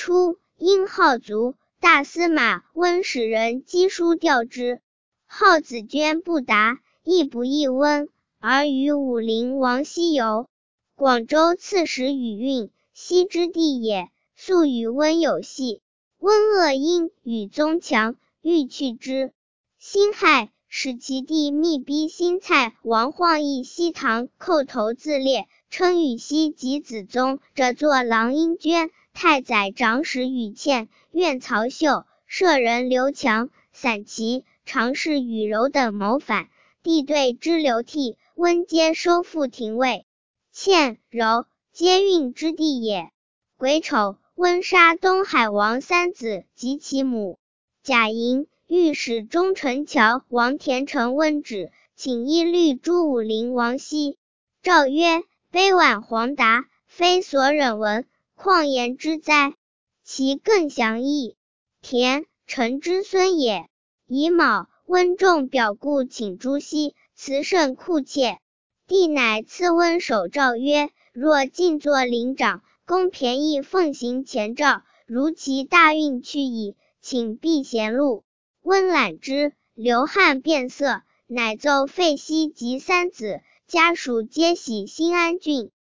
初，因好卒，大司马温使人赍书调之。好子捐不答，亦不议温，而与武陵王西游。广州刺史宇运，西之地也，素与温有隙。温恶因与宗强，欲去之。辛亥，使其弟密逼新蔡王晃诣西堂，叩头自裂，称禹锡及子宗者作郎英娟。太宰长史宇倩，愿曹秀，舍人刘强、散骑常侍宇柔等谋反，帝对之流涕，温皆收复廷尉。倩、柔皆运之地也。癸丑，温杀东海王三子及其母。甲寅，御史中丞乔王田成温旨，请依律诛武陵王熙。诏曰：悲婉黄达，非所忍闻，况言之哉？其更详义。田成之孙也。乙卯，温仲表故请朱熹，辞甚酷切。帝乃赐温守诏曰：若尽作陵长，公便宜奉行前诏，如其大运去矣，请避贤路。温览之，流汗变色，乃奏废熙及三子，家属皆徙新安郡。